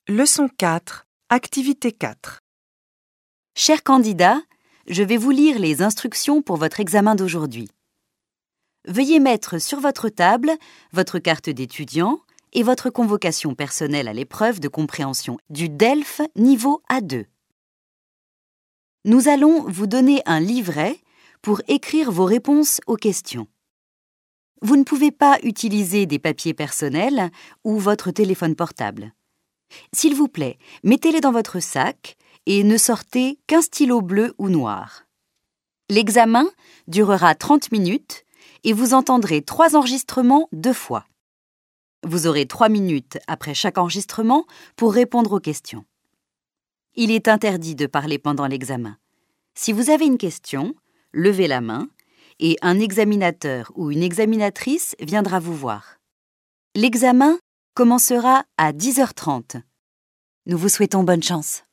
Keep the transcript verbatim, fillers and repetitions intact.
Leçon quatre, activité quatre. Chers candidats, je vais vous lire les instructions pour votre examen d'aujourd'hui. Veuillez mettre sur votre table votre carte d'étudiant et votre convocation personnelle à l'épreuve de compréhension du D E L F niveau A deux. Nous allons vous donner un livret pour écrire vos réponses aux questions. Vous ne pouvez pas utiliser des papiers personnels ou votre téléphone portable. S'il vous plaît, mettez-les dans votre sac et ne sortez qu'un stylo bleu ou noir. L'examen durera trente minutes et vous entendrez trois enregistrements deux fois. Vous aurez trois minutes après chaque enregistrement pour répondre aux questions. Il est interdit de parler pendant l'examen. Si vous avez une question, levez la main et un examinateur ou une examinatrice viendra vous voir. L'examen commencera à dix heures trente. Nous vous souhaitons bonne chance.